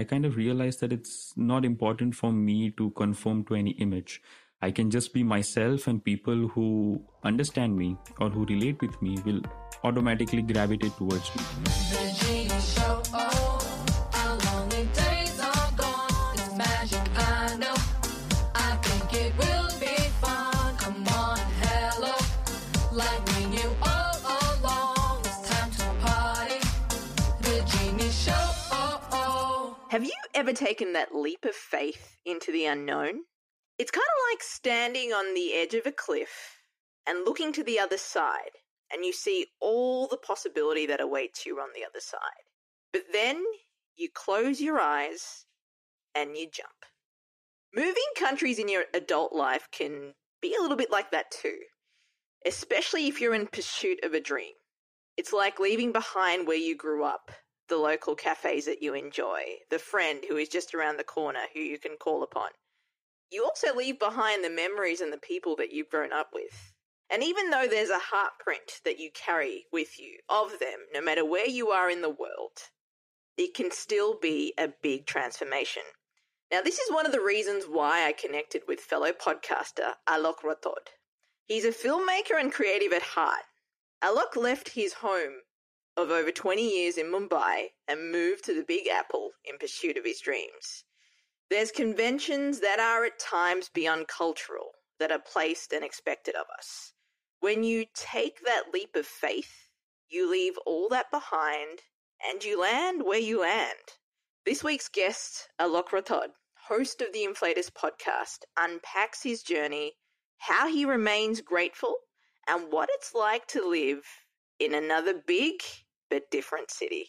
I kind of realized that it's not important for me to conform to any image. I can just be myself, and people who understand me or who relate with me will automatically gravitate towards me. The Genie Show, our lonely days are gone. It's magic, I know. I think it will be fun. Come on, hello. Like we knew all along. It's time to party. The Genie Show. Have you ever taken that leap of faith into the unknown? It's kind of like standing on the edge of a cliff and looking to the other side, and you see all the possibility that awaits you on the other side. But then you close your eyes and you jump. Moving countries in your adult life can be a little bit like that too, especially if you're in pursuit of a dream. It's like leaving behind where you grew up, the local cafes that you enjoy, the friend who is just around the corner who you can call upon. You also leave behind the memories and the people that you've grown up with. And even though there's a heartprint that you carry with you of them, no matter where you are in the world, it can still be a big transformation. Now, this is one of the reasons why I connected with fellow podcaster Alok Rathod. He's a filmmaker and creative at heart. Alok left his home of over 20 years in Mumbai and moved to the Big Apple in pursuit of his dreams. There's conventions that are at times beyond cultural, that are placed and expected of us. When you take that leap of faith, you leave all that behind and you land where you land. This week's guest, Alok Rathod, host of the Inflators podcast, unpacks his journey, how he remains grateful, and what it's like to live in another big but different city.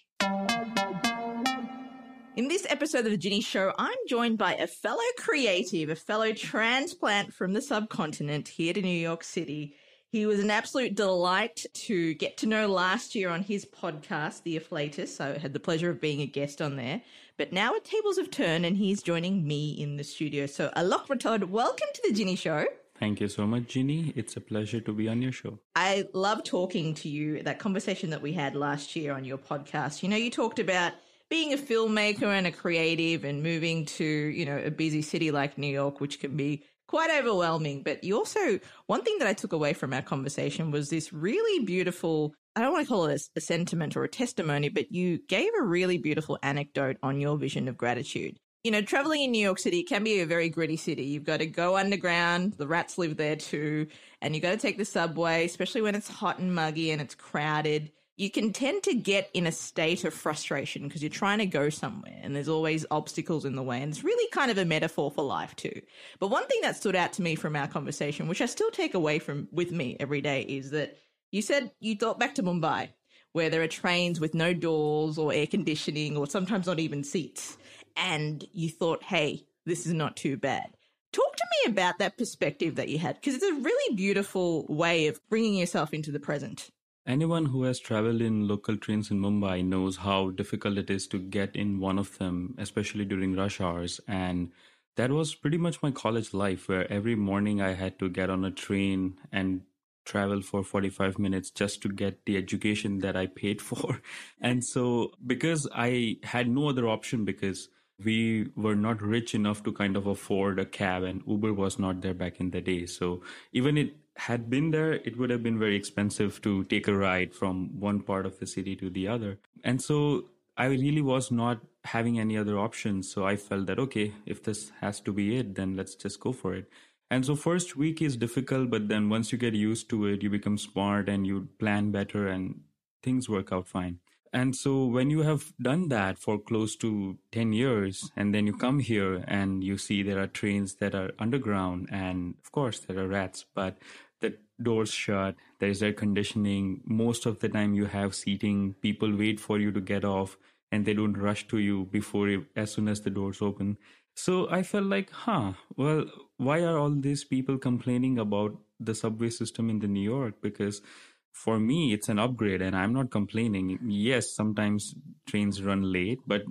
In this episode of The Ginny Show, I'm joined by a fellow creative, a fellow transplant from the subcontinent here to New York City. He was an absolute delight to get to know last year on his podcast, The Inflators, so I had the pleasure of being a guest on there. But now tables have turned and he's joining me in the studio. So Alok Rathod, welcome to The Ginny Show. Thank you so much, Ginny. It's a pleasure to be on your show. I love talking to you, that conversation that we had last year on your podcast. You know, you talked about being a filmmaker and a creative and moving to, you know, a busy city like New York, which can be quite overwhelming. But you also, one thing that I took away from our conversation was this really beautiful, I don't want to call it a sentiment or a testimony, but you gave a really beautiful anecdote on your vision of gratitude. You know, traveling in New York City can be a very gritty city. You've got to go underground. The rats live there too. And you've got to take the subway, especially when it's hot and muggy and it's crowded. You can tend to get in a state of frustration because you're trying to go somewhere and there's always obstacles in the way. And it's really kind of a metaphor for life too. But one thing that stood out to me from our conversation, which I still take away with me every day, is that you said you thought back to Mumbai, where there are trains with no doors or air conditioning or sometimes not even seats. And you thought, hey, this is not too bad. Talk to me about that perspective that you had, because it's a really beautiful way of bringing yourself into the present. Anyone who has traveled in local trains in Mumbai knows how difficult it is to get in one of them, especially during rush hours. And that was pretty much my college life, where every morning I had to get on a train and travel for 45 minutes just to get the education that I paid for. And so because I had no other option, because we were not rich enough to kind of afford a cab, and Uber was not there back in the day. So even it had been there, it would have been very expensive to take a ride from one part of the city to the other. And so I really was not having any other options. So I felt that, okay, if this has to be it, then let's just go for it. And so first week is difficult, but then once you get used to it, you become smart and you plan better and things work out fine. And so when you have done that for close to 10 years, and then you come here and you see there are trains that are underground, and of course there are rats, but the doors shut, there's air conditioning. Most of the time you have seating, people wait for you to get off and they don't rush to you as soon as the doors open. So I felt like, well, why are all these people complaining about the subway system in the New York? Because for me, it's an upgrade and I'm not complaining. Yes, sometimes trains run late, but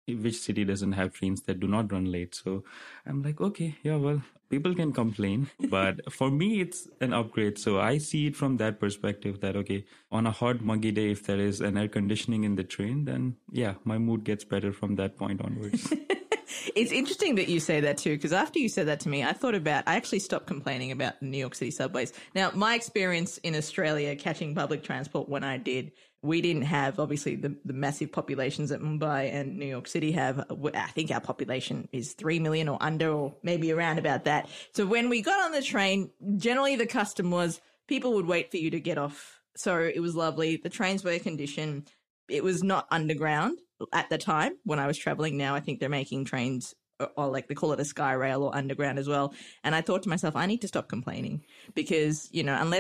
which city doesn't have trains that do not run late? So I'm like, okay, yeah, well, people can complain, but for me, it's an upgrade. So I see it from that perspective that, okay, on a hot, muggy day, if there is an air conditioning in the train, then yeah, my mood gets better from that point onwards. It's interesting that you say that too, because after you said that to me, I actually stopped complaining about the New York City subways. Now, my experience in Australia catching public transport when I did, we didn't have obviously the massive populations that Mumbai and New York City have. I think our population is 3 million or under, or maybe around about that. So when we got on the train, generally the custom was people would wait for you to get off. So it was lovely. The trains were conditioned. It was not underground at the time when I was traveling. Now I think they're making trains, or like they call it a sky rail or underground as well. And I thought to myself, I need to stop complaining because,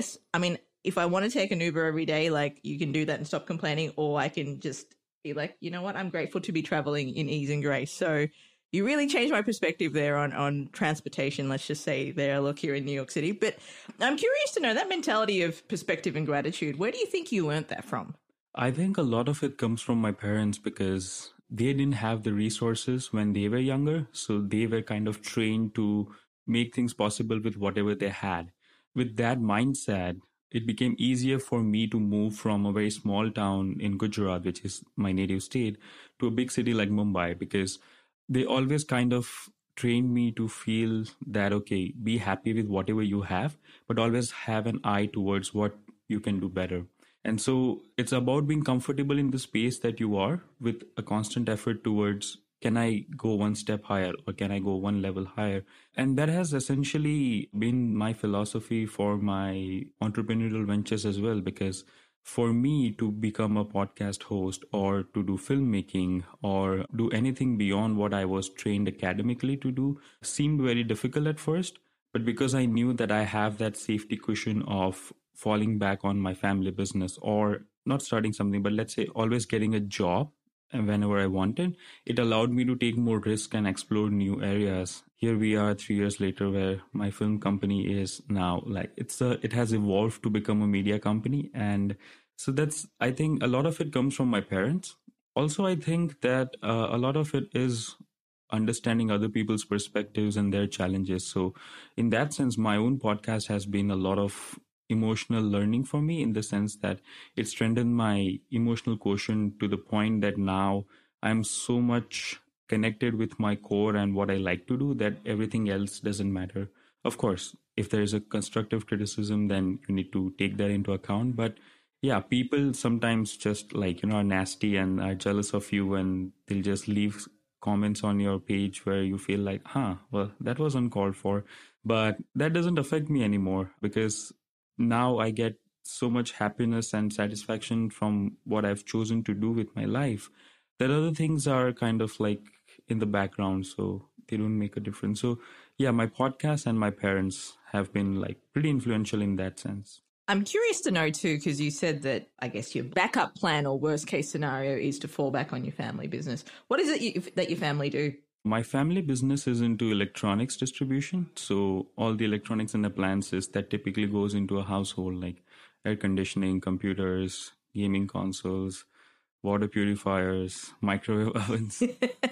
if I want to take an Uber every day, like you can do that and stop complaining, or I can just be like, you know what, I'm grateful to be traveling in ease and grace. So you really changed my perspective there on transportation, let's just say there, look, here in New York City. But I'm curious to know that mentality of perspective and gratitude. Where do you think you learned that from? I think a lot of it comes from my parents because they didn't have the resources when they were younger. So they were kind of trained to make things possible with whatever they had. With that mindset, it became easier for me to move from a very small town in Gujarat, which is my native state, to a big city like Mumbai, because they always kind of trained me to feel that, okay, be happy with whatever you have, but always have an eye towards what you can do better. And so it's about being comfortable in the space that you are with a constant effort towards, can I go one step higher or can I go one level higher? And that has essentially been my philosophy for my entrepreneurial ventures as well, because for me to become a podcast host or to do filmmaking or do anything beyond what I was trained academically to do seemed very difficult at first. But because I knew that I have that safety cushion of falling back on my family business, or not starting something, but let's say always getting a job whenever I wanted, it allowed me to take more risk and explore new areas. Here we are 3 years later, where my film company is now like it has evolved to become a media company. And so I think a lot of it comes from my parents. Also, I think that a lot of it is understanding other people's perspectives and their challenges. So in that sense, my own podcast has been a lot of emotional learning for me, in the sense that it strengthened my emotional quotient to the point that now I'm so much connected with my core and what I like to do that everything else doesn't matter. Of course, if there is a constructive criticism, then you need to take that into account. But yeah, people sometimes just are nasty and are jealous of you, and they'll just leave comments on your page where you feel like, well, that was uncalled for. But that doesn't affect me anymore, because now I get so much happiness and satisfaction from what I've chosen to do with my life that other things are kind of like in the background, so they don't make a difference. So yeah, my podcast and my parents have been like pretty influential in that sense. I'm curious to know too, because you said that I guess your backup plan or worst case scenario is to fall back on your family business. What is it that your family do? My family business is into electronics distribution. So all the electronics and appliances that typically goes into a household, like air conditioning, computers, gaming consoles, water purifiers, microwave ovens.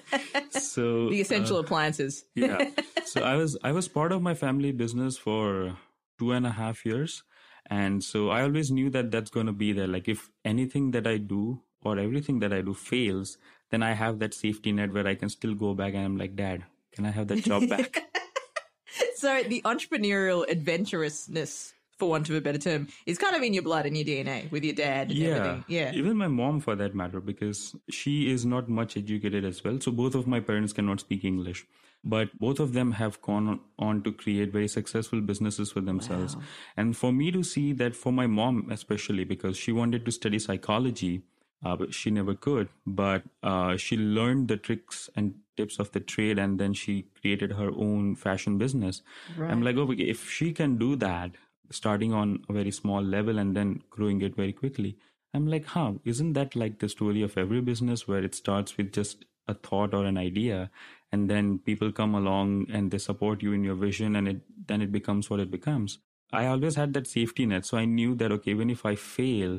So the essential appliances. Yeah. So I was part of my family business for 2.5 years. And so I always knew that that's going to be there. Like if anything that I do or everything that I do fails, then I have that safety net where I can still go back and I'm like, Dad, can I have that job back? So the entrepreneurial adventurousness, for want of a better term, is kind of in your blood and your DNA with your dad and everything. Yeah. Even my mom for that matter, because she is not much educated as well. So both of my parents cannot speak English, but both of them have gone on to create very successful businesses for themselves. Wow. And for me to see that, for my mom especially, because she wanted to study psychology, but she never could. But she learned the tricks and tips of the trade, and then she created her own fashion business. Right. I'm like, okay, if she can do that, starting on a very small level and then growing it very quickly, I'm like, isn't that like the story of every business, where it starts with just a thought or an idea, and then people come along and they support you in your vision, and then it becomes what it becomes. I always had that safety net. So I knew that, okay, even if I fail,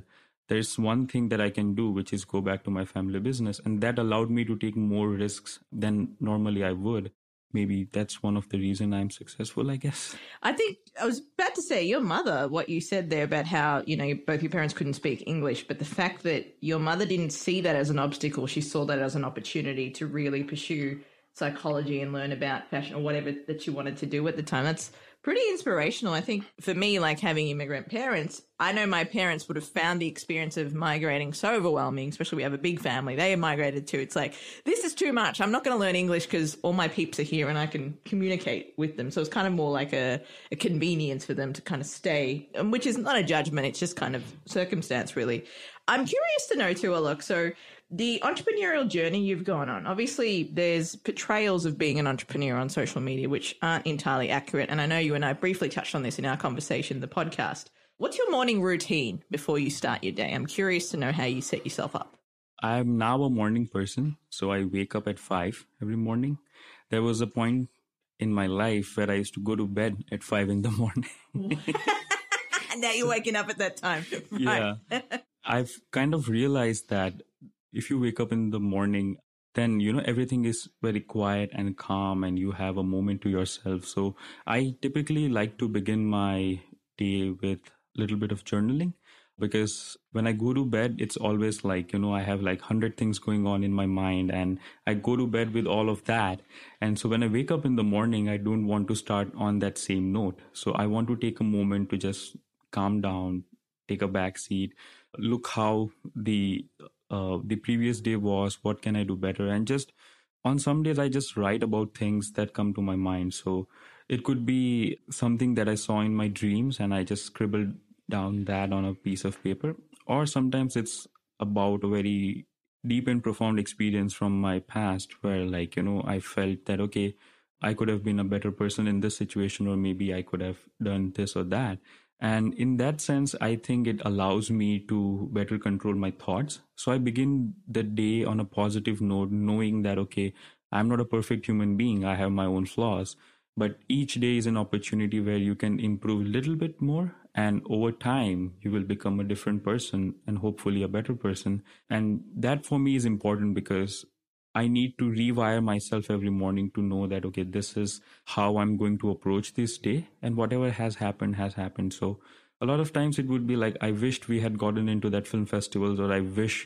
there's one thing that I can do, which is go back to my family business. And that allowed me to take more risks than normally I would. Maybe that's one of the reason I'm successful, I guess. I think I was about to say your mother, what you said there about how, both your parents couldn't speak English, but the fact that your mother didn't see that as an obstacle, she saw that as an opportunity to really pursue psychology and learn about fashion or whatever that she wanted to do at the time. That's pretty inspirational. I think for me, like having immigrant parents, I know my parents would have found the experience of migrating so overwhelming, especially we have a big family. They have migrated too. It's like, this is too much. I'm not going to learn English because all my peeps are here and I can communicate with them. So it's kind of more like a convenience for them to kind of stay, which is not a judgment. It's just kind of circumstance, really. I'm curious to know too, Alok. So the entrepreneurial journey you've gone on, obviously there's portrayals of being an entrepreneur on social media, which aren't entirely accurate. And I know you and I briefly touched on this in our conversation, the podcast. What's your morning routine before you start your day? I'm curious to know how you set yourself up. I'm now a morning person, so I wake up at 5 every morning. There was a point in my life where I used to go to bed at 5 in the morning. And now you're waking up at that time. Right. Yeah. I've kind of realized that if you wake up in the morning, then, everything is very quiet and calm and you have a moment to yourself. So I typically like to begin my day with a little bit of journaling, because when I go to bed, it's always like, I have like 100 things going on in my mind and I go to bed with all of that. And so when I wake up in the morning, I don't want to start on that same note. So I want to take a moment to just calm down, take a back seat, look how the previous day was, what can I do better? And just on some days, I just write about things that come to my mind. So it could be something that I saw in my dreams and I just scribbled down that on a piece of paper. Or sometimes it's about a very deep and profound experience from my past where I felt that, okay, I could have been a better person in this situation, or maybe I could have done this or that. And in that sense, I think it allows me to better control my thoughts. So I begin the day on a positive note, knowing that, okay, I'm not a perfect human being. I have my own flaws. But each day is an opportunity where you can improve a little bit more. And over time, you will become a different person and hopefully a better person. And that for me is important because I need to rewire myself every morning to know that, okay, this is how I'm going to approach this day, and whatever has happened has happened. So a lot of times it would be like, I wished we had gotten into that film festivals, or I wish,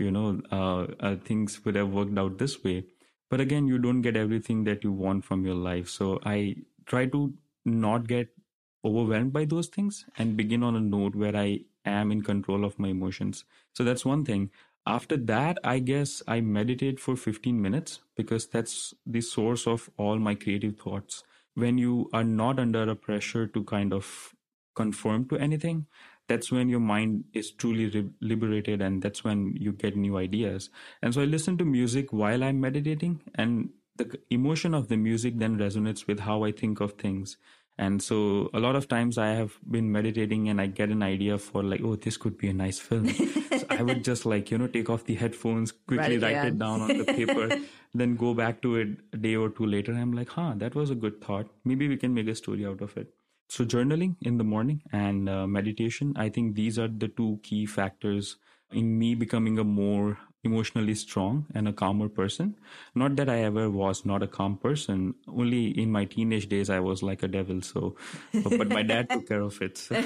things would have worked out this way. But again, you don't get everything that you want from your life. So I try to not get overwhelmed by those things and begin on a note where I am in control of my emotions. So that's one thing. After that, I guess I meditate for 15 minutes because that's the source of all my creative thoughts. When you are not under a pressure to kind of conform to anything, that's when your mind is truly liberated, and that's when you get new ideas. And so I listen to music while I'm meditating, and the emotion of the music then resonates with how I think of things. And so a lot of times I have been meditating and I get an idea for like, oh, this could be a nice film. So I would just take off the headphones, quickly write it down on the paper, then go back to it a day or two later. I'm like, that was a good thought. Maybe we can make a story out of it. So journaling in the morning and meditation, I think these are the two key factors in me becoming a more emotionally strong and a calmer person. Not that I ever was not a calm person. Only in my teenage days, I was like a devil. So, but my dad took care of it. So.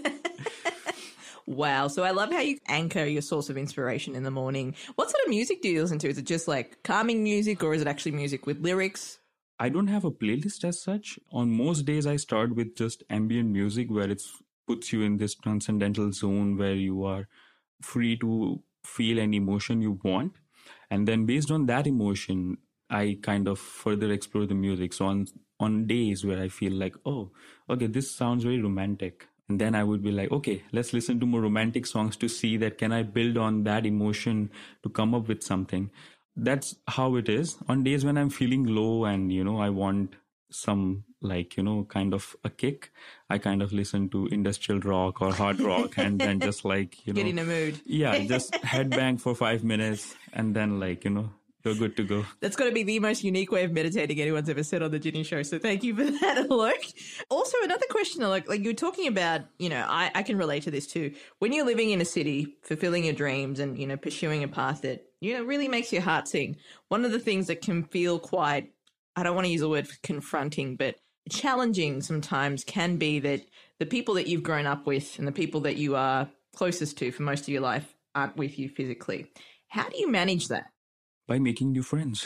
Wow. So I love how you anchor your source of inspiration in the morning. What sort of music do you listen to? Is it just like calming music, or is it actually music with lyrics? I don't have a playlist as such. On most days, I start with just ambient music where it puts you in this transcendental zone where you are free to feel any emotion you want. And then based on that emotion, I kind of further explore the music. So on days where I feel like, oh, okay, this sounds very romantic. And then I would be like, okay, let's listen to more romantic songs to see that can I build on that emotion to come up with something. That's how it is. On days when I'm feeling low and, I want some kind of a kick, I kind of listen to industrial rock or hard rock and then just get in a mood. Yeah, just headbang for 5 minutes and then You're good to go. That's got to be the most unique way of meditating anyone's ever said on the Ginny Show. So thank you for that, Alok. Also, another question, Alok, like you're talking about, I can relate to this too. When you're living in a city, fulfilling your dreams and, pursuing a path that, really makes your heart sing. One of the things that can feel quite, I don't want to use the word confronting, but challenging sometimes can be that the people that you've grown up with and the people that you are closest to for most of your life aren't with you physically. How do you manage that? By making new friends.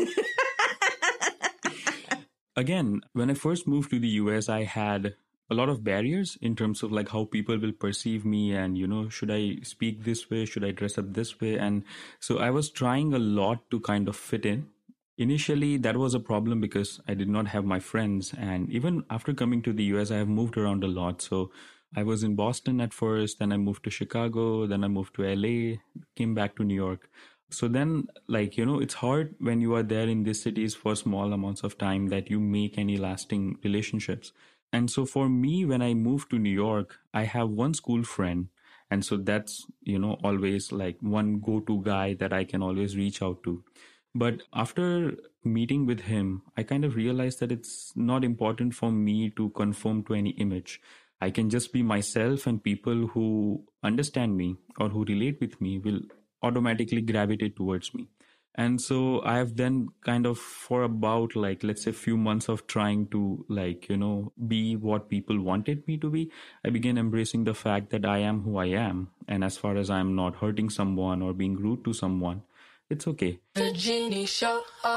Again, when I first moved to the US, I had a lot of barriers in terms of like how people will perceive me and, should I speak this way? Should I dress up this way? And so I was trying a lot to kind of fit in. Initially, that was a problem because I did not have my friends. And even after coming to the US, I have moved around a lot. So I was in Boston at first, then I moved to Chicago, then I moved to LA, came back to New York. So then, it's hard when you are there in these cities for small amounts of time that you make any lasting relationships. And so for me, when I moved to New York, I have one school friend. And so that's, always like one go-to guy that I can always reach out to. But after meeting with him, I kind of realized that it's not important for me to conform to any image. I can just be myself, and people who understand me or who relate with me will automatically gravitate towards me. And so I have then kind of for about let's say a few months of trying to be what people wanted me to be, I began embracing the fact that I am who I am. And as far as I'm not hurting someone or being rude to someone, it's okay. The Genie Show.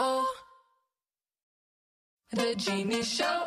The Genie Show.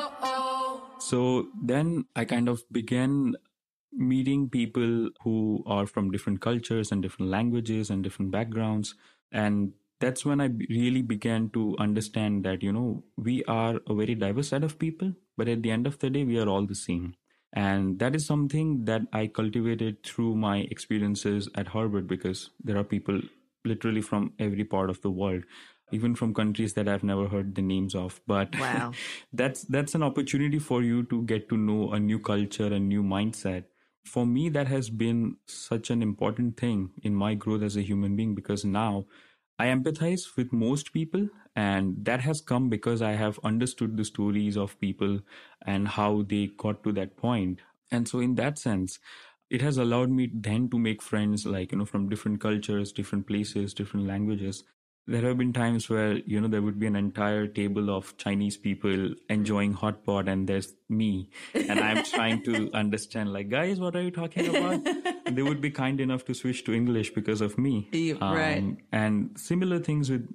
So then I kind of began meeting people who are from different cultures and different languages and different backgrounds. And that's when I really began to understand that, we are a very diverse set of people, but at the end of the day, we are all the same. And that is something that I cultivated through my experiences at Harvard, because there are people literally from every part of the world, even from countries that I've never heard the names of. But wow. that's an opportunity for you to get to know a new culture, a new mindset. For me, that has been such an important thing in my growth as a human being, because now I empathize with most people. And that has come because I have understood the stories of people and how they got to that point. And so in that sense, it has allowed me then to make friends from different cultures, different places, different languages. There have been times where, there would be an entire table of Chinese people enjoying hot pot, and there's me. And I'm trying to understand, guys, what are you talking about? And they would be kind enough to switch to English because of me. Right. And similar things with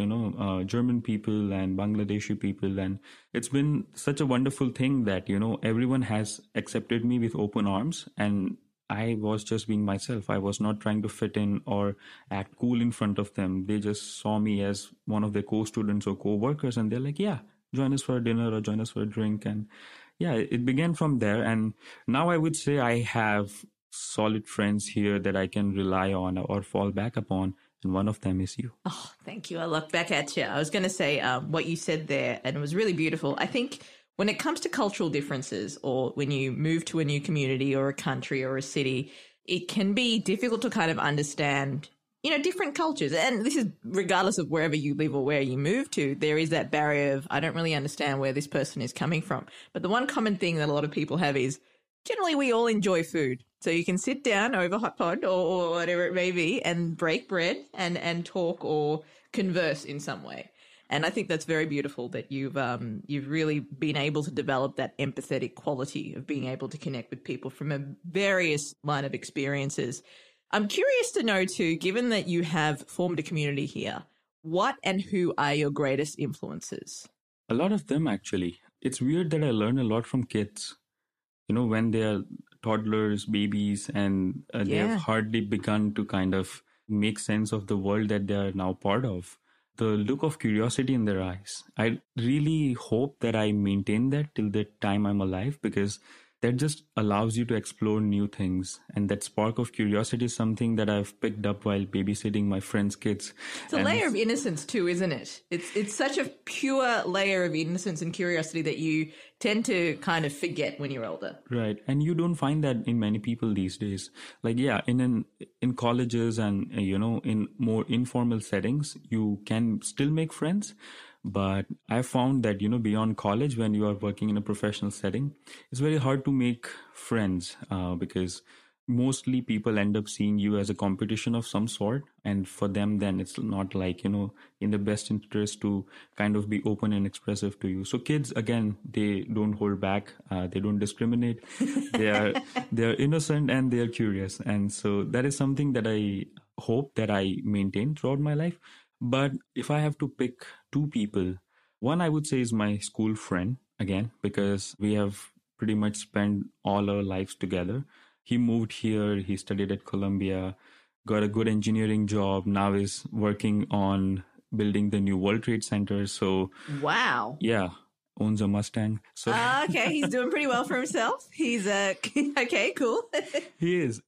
German people and Bangladeshi people. And it's been such a wonderful thing that, everyone has accepted me with open arms. And I was just being myself. I was not trying to fit in or act cool in front of them. They just saw me as one of their co-students or co-workers, and they're like, yeah, join us for a dinner or join us for a drink. And yeah, it began from there. And now I would say I have solid friends here that I can rely on or fall back upon. And one of them is you. Oh, thank you. I look back at you. I was going to say what you said there, and it was really beautiful. I think when it comes to cultural differences, or when you move to a new community or a country or a city, it can be difficult to kind of understand, different cultures. And this is regardless of wherever you live or where you move to, there is that barrier of, I don't really understand where this person is coming from. But the one common thing that a lot of people have is generally we all enjoy food. So you can sit down over hot pot or whatever it may be and break bread and talk or converse in some way. And I think that's very beautiful that you've really been able to develop that empathetic quality of being able to connect with people from a various line of experiences. I'm curious to know too, given that you have formed a community here, what and who are your greatest influences? A lot of them, actually. It's weird that I learn a lot from kids. When they are toddlers, babies, and they have hardly begun to kind of make sense of the world that they are now part of. The look of curiosity in their eyes. I really hope that I maintain that till the time I'm alive, because that just allows you to explore new things. And that spark of curiosity is something that I've picked up while babysitting my friends' kids. It's a layer of innocence too, isn't it? It's such a pure layer of innocence and curiosity that you tend to kind of forget when you're older. Right. And you don't find that in many people these days. Like, yeah, in colleges and, in more informal settings, you can still make friends. But I found that, beyond college, when you are working in a professional setting, it's very hard to make friends because mostly people end up seeing you as a competition of some sort. And for them, then it's not like, in the best interest to kind of be open and expressive to you. So kids, again, they don't hold back. They don't discriminate. They're innocent and they're curious. And so that is something that I hope that I maintain throughout my life. But if I have to pick two people, one I would say is my school friend, again, because we have pretty much spent all our lives together. He moved here, he studied at Columbia, got a good engineering job, now is working on building the new World Trade Center. So, wow. Yeah, owns a Mustang. So okay, he's doing pretty well for himself. He's okay, cool. He is.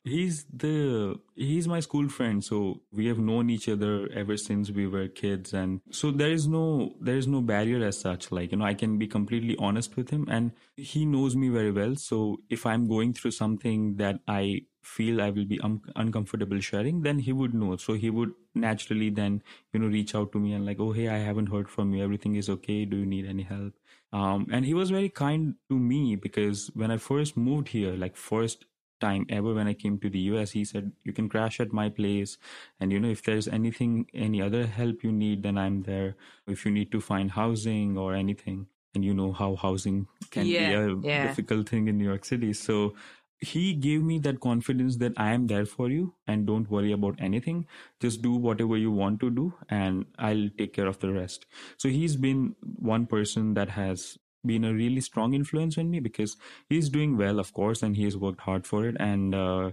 He's my school friend. So we have known each other ever since we were kids, and so there is no barrier as such. Like, I can be completely honest with him, and he knows me very well. So if I'm going through something that I feel I will be uncomfortable sharing, then he would know. So he would naturally then, reach out to me and like, oh, hey, I haven't heard from you. Everything is okay. Do you need any help? And he was very kind to me because when I first moved here, like first time ever when I came to the US, he said, you can crash at my place. And, if there's any other help you need, then I'm there. If you need to find housing or anything, and you know how housing can be a difficult thing in New York City. So he gave me that confidence that I am there for you and don't worry about anything. Just do whatever you want to do and I'll take care of the rest. So he's been one person that has been a really strong influence on me because he's doing well, of course, and he has worked hard for it. And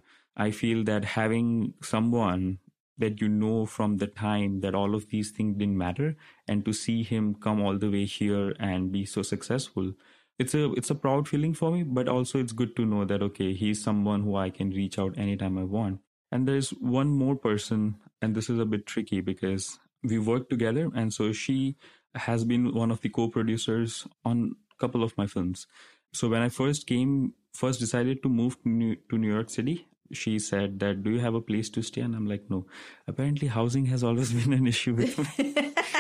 I feel that having someone that from the time that all of these things didn't matter, and to see him come all the way here and be so successful, it's a proud feeling for me, but also it's good to know that, okay, he's someone who I can reach out anytime I want. And there's one more person, and this is a bit tricky because we work together. And so she has been one of the co-producers on a couple of my films. So when I first decided to move to New York City, she said that, do you have a place to stay? And I'm like, no. Apparently housing has always been an issue with me.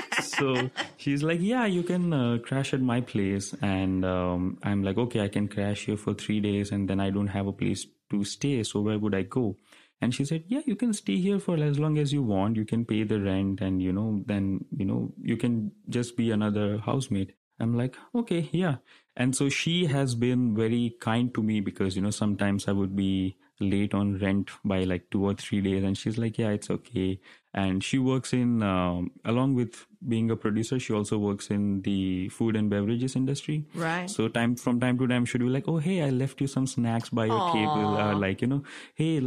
So she's like, yeah, you can crash at my place. And I'm like, okay, I can crash here for 3 days and then I don't have a place to stay. So where would I go? And she said, yeah, you can stay here for as long as you want. You can pay the rent and, then, you can just be another housemate. I'm like, okay, yeah. And so she has been very kind to me because, sometimes I would be late on rent by like 2 or 3 days. And she's like, yeah, it's okay. And she works in, along with being a producer, she also works in the food and beverages industry. Right. So from time to time, she'd be like, oh, hey, I left you some snacks by your table. Hey,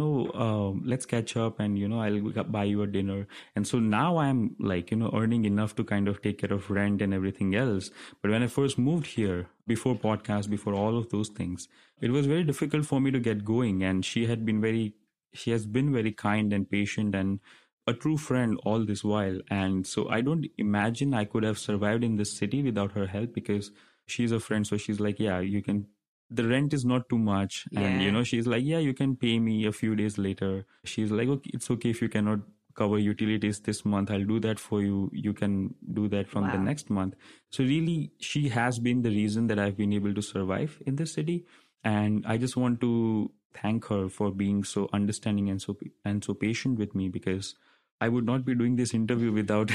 let's catch up and, I'll buy you a dinner. And so now I'm like, earning enough to kind of take care of rent and everything else. But when I first moved here, before podcast, before all of those things, it was very difficult for me to get going. And she has been very kind and patient and a true friend all this while. And so I don't imagine I could have survived in this city without her help because she's a friend. So she's like, yeah, you can, the rent is not too much. Yeah. And, she's like, yeah, you can pay me a few days later. She's like, okay, it's okay if you cannot cover utilities this month. I'll do that for you. You can do that from the next month. So really, she has been the reason that I've been able to survive in this city. And I just want to thank her for being so understanding and so patient with me because I would not be doing this interview without.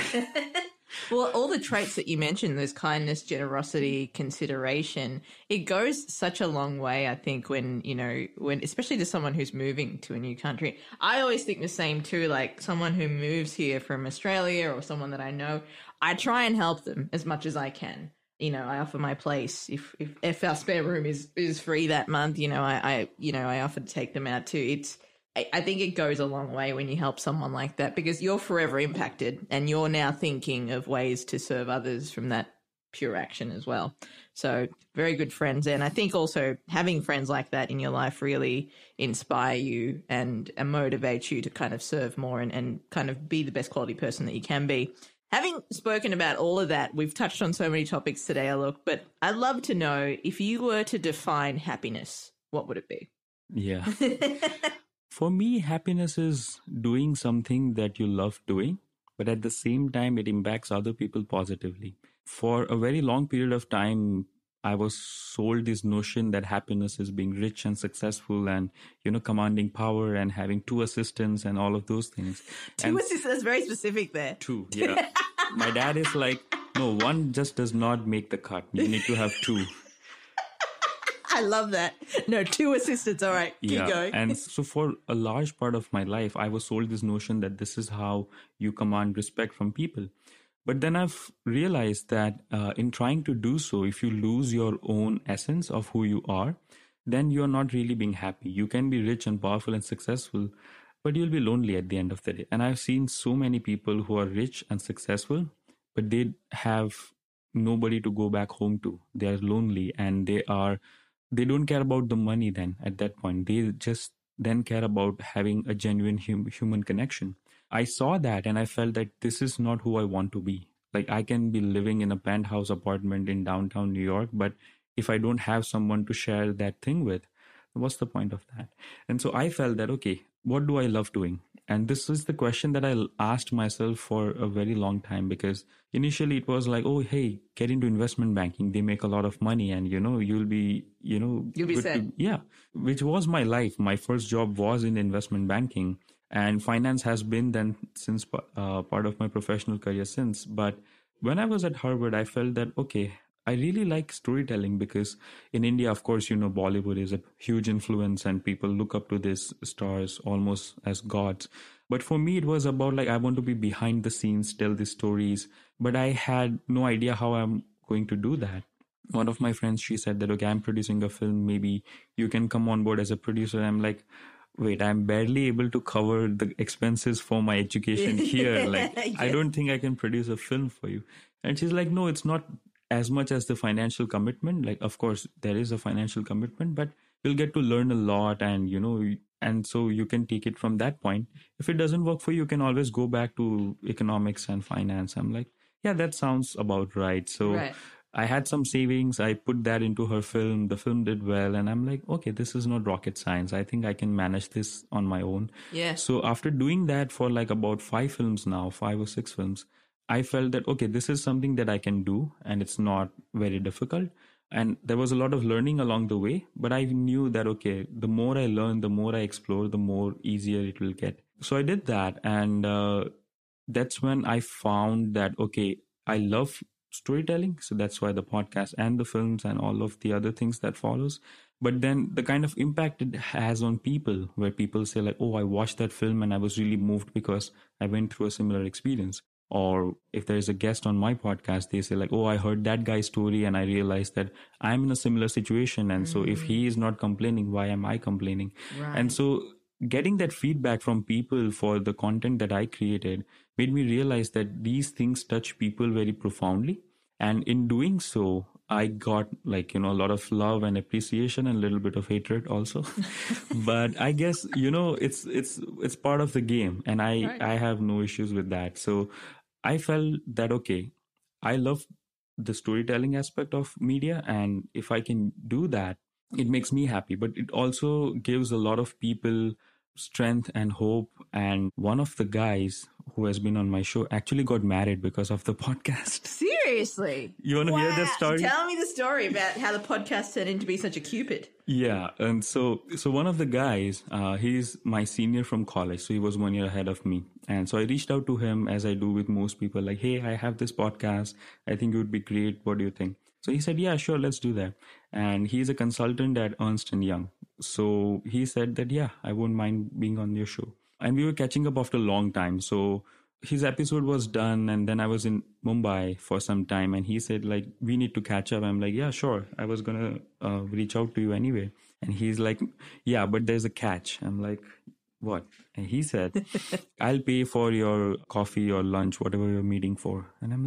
Well, all the traits that you mentioned, those kindness, generosity, consideration, it goes such a long way, I think, when especially to someone who's moving to a new country. I always think the same too, like someone who moves here from Australia or someone that I know, I try and help them as much as I can. I offer my place. If our spare room is free that month, I offer to take them out too. I think it goes a long way when you help someone like that because you're forever impacted and you're now thinking of ways to serve others from that pure action as well. So very good friends. And I think also having friends like that in your life really inspire you and motivate you to kind of serve more and kind of be the best quality person that you can be. Having spoken about all of that, we've touched on so many topics today, Alok, but I'd love to know, if you were to define happiness, what would it be? Yeah. For me, happiness is doing something that you love doing, but at the same time, it impacts other people positively. For a very long period of time, I was sold this notion that happiness is being rich and successful and, commanding power and having two assistants and all of those things. Two assistants, that's very specific there. Two, yeah. My dad is like, no, one just does not make the cut. You need to have two. I love that. No, two assistants. All right, keep going. And so for a large part of my life, I was sold this notion that this is how you command respect from people. But then I've realized that in trying to do so, if you lose your own essence of who you are, then you're not really being happy. You can be rich and powerful and successful, but you'll be lonely at the end of the day. And I've seen so many people who are rich and successful, but they have nobody to go back home to. They are lonely and they don't care about the money then at that point. They just then care about having a genuine human connection. I saw that and I felt that this is not who I want to be. Like, I can be living in a penthouse apartment in downtown New York, but if I don't have someone to share that thing with, what's the point of that? And so I felt that, okay, what do I love doing? And this is the question that I asked myself for a very long time, because initially it was like, oh, hey, get into investment banking. They make a lot of money and, you'll be set. Yeah, which was my life. My first job was in investment banking. And finance has been then since part of my professional career since. But when I was at Harvard, I felt that, okay, I really like storytelling, because in India, of course, Bollywood is a huge influence and people look up to these stars almost as gods. But for me, it was about like, I want to be behind the scenes, tell these stories, but I had no idea how I'm going to do that. One of my friends, she said that, okay, I'm producing a film. Maybe you can come on board as a producer. I'm like, wait, I'm barely able to cover the expenses for my education here. Like, Yes. I don't think I can produce a film for you. And she's like, no, it's not as much as the financial commitment. Like, of course, there is a financial commitment, but you'll get to learn a lot and, and so you can take it from that point. If it doesn't work for you, you can always go back to economics and finance. I'm like, yeah, that sounds about right. So Right. I had some savings. I put that into her film. The film did well. And I'm like, okay, this is not rocket science. I think I can manage this on my own. Yeah. So after doing that for like about 5 films now, 5 or 6 films, I felt that, okay, this is something that I can do and it's not very difficult. And there was a lot of learning along the way, but I knew that, okay, the more I learn, the more I explore, the more easier it will get. So I did that. And that's when I found that, okay, I love storytelling. So that's why the podcast and the films and all of the other things that follows. But then the kind of impact it has on people, where people say like, oh, I watched that film and I was really moved because I went through a similar experience. Or if there is a guest on my podcast, they say like, oh, I heard that guy's story and I realized that I'm in a similar situation. And so if he is not complaining, why am I complaining? Right. And so getting that feedback from people for the content that I created made me realize that these things touch people very profoundly. And in doing so, I got like, a lot of love and appreciation and a little bit of hatred also. But I guess, it's part of the game, and Right. I have no issues with that. So I felt that, okay, I love the storytelling aspect of media. And if I can do that, it makes me happy, but it also gives a lot of people strength and hope. And one of the guys who has been on my show actually got married because of the podcast. Seriously? You want to hear that story? Tell me the story about how the podcast turned into be such a cupid. Yeah. And so one of the guys, he's my senior from college. So he was 1 year ahead of me. And so I reached out to him, as I do with most people, like, hey, I have this podcast. I think it would be great. What do you think? So he said, yeah, sure, let's do that. And he's a consultant at Ernst & Young. So he said that, yeah, I wouldn't mind being on your show. And we were catching up after a long time. So his episode was done, and then I was in Mumbai for some time, and he said, like, we need to catch up. I'm like, yeah, sure. I was going to reach out to you anyway. And he's like, yeah, but there's a catch. I'm like, what? And he said, I'll pay for your coffee or lunch, whatever you're meeting for. And I'm like,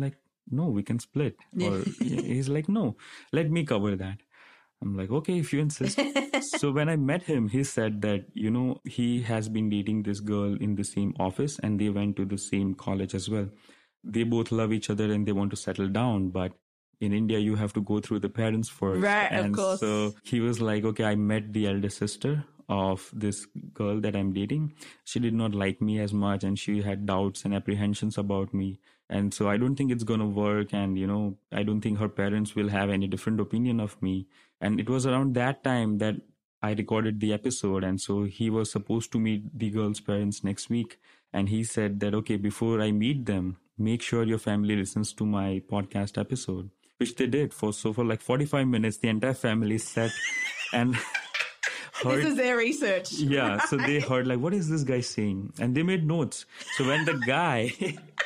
no, we can split. Or he's like, no, let me cover that. I'm like, okay, if you insist. So when I met him, he said that, he has been dating this girl in the same office and they went to the same college as well. They both love each other and they want to settle down. But in India, you have to go through the parents first. Right, of and course. So he was like, okay, I met the elder sister of this girl that I'm dating. She did not like me as much and she had doubts and apprehensions about me. And so I don't think it's going to work. And, I don't think her parents will have any different opinion of me. And it was around that time that I recorded the episode. And so he was supposed to meet the girl's parents next week. And he said that, okay, before I meet them, make sure your family listens to my podcast episode, which they did. For like 45 minutes, the entire family sat and heard. This is their research. Yeah. So they heard like, what is this guy saying? And they made notes. So when the guy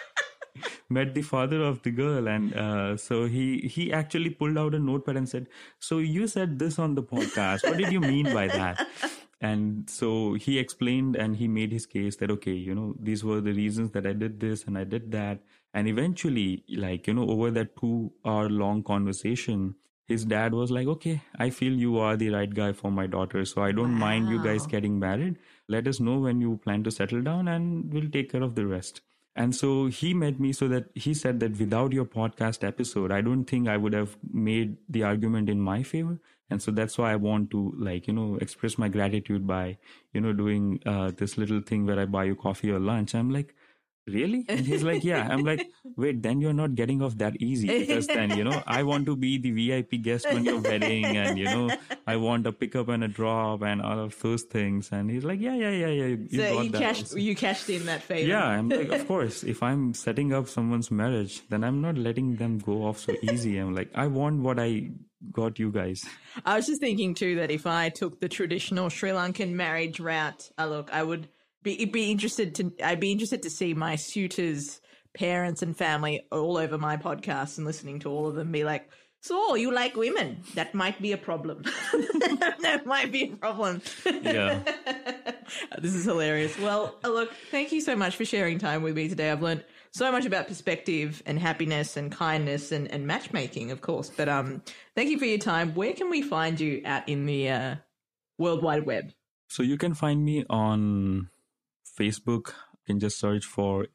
met the father of the girl, and so he actually pulled out a notepad and said, so you said this on the podcast. What did you mean by that? And so he explained and he made his case that, okay, these were the reasons that I did this and I did that. And eventually, like, over that 2-hour long conversation, his dad was like, okay, I feel you are the right guy for my daughter. So I don't mind you guys getting married. Let us know when you plan to settle down and we'll take care of the rest. And so he met me so that he said that without your podcast episode, I don't think I would have made the argument in my favor. And so that's why I want to express my gratitude by, doing this little thing where I buy you coffee or lunch. I'm like, really? And he's like, yeah. I'm like, wait, then you're not getting off that easy, because then, I want to be the VIP guest on your wedding, and, I want a pickup and a drop and all of those things. And he's like, yeah. You So got you that cashed, also. you cashed in that favor. Yeah, I'm like, of course, if I'm setting up someone's marriage, then I'm not letting them go off so easy. I'm like, I want what I got you guys. I was just thinking too that if I took the traditional Sri Lankan marriage route, I would be interested to see my suitor's parents and family all over my podcast and listening to all of them be like, so you like women? That might be a problem. That might be a problem. Yeah. This is hilarious. Well, look, thank you so much for sharing time with me today. I've learned so much about perspective and happiness and kindness and matchmaking, of course. But thank you for your time. Where can we find you at in the World Wide Web? So you can find me on Facebook. You can just search for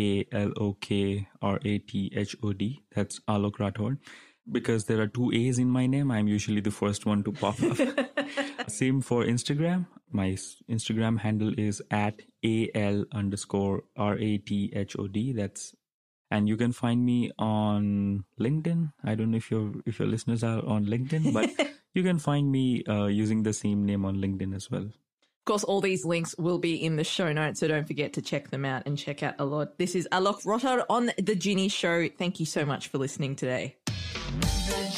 AALOKRATHOD. That's Alok Rathod. Because there are 2 A's in my name, I'm usually the first one to pop up. Same for Instagram. My Instagram handle is at AL_RATHOD. And you can find me on LinkedIn. I don't know if your listeners are on LinkedIn, but you can find me using the same name on LinkedIn as well. Of course, all these links will be in the show notes, so don't forget to check them out and check out Alok. This is Alok Rathod on The Ginny Show. Thank you so much for listening today. The